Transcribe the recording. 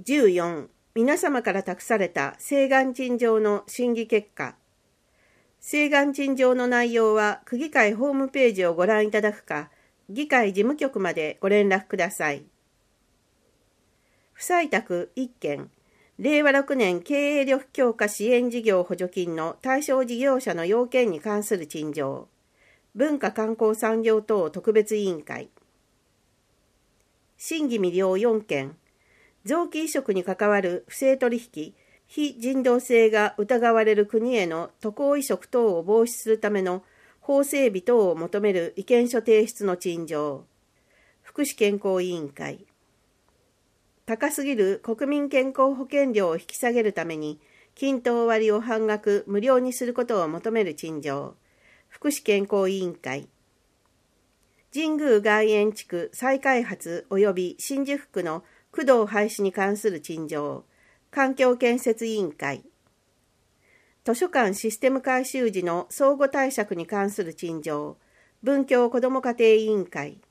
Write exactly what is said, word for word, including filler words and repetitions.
じゅうよん、皆様から託された請願陳情の審議結果。請願陳情の内容は区議会ホームページをご覧いただくか、議会事務局までご連絡ください。不採択いっけん、れいわろくねん経営力強化支援事業補助金の対象事業者の要件に関する陳情。文化観光産業等特別委員会。審議未了よんけん、臓器移植に関わる不正取引、非人道性が疑われる国への渡航移植等を防止するための法整備等を求める意見書提出の陳情。福祉健康委員会。高すぎる国民健康保険料を引き下げるために、均等割を半額無料にすることを求める陳情。福祉健康委員会。神宮外苑地区再開発及び新宿区の区道廃止に関する陳情。環境建設委員会。図書館システム改修時の相互貸借に関する陳情。文教子ども家庭委員会。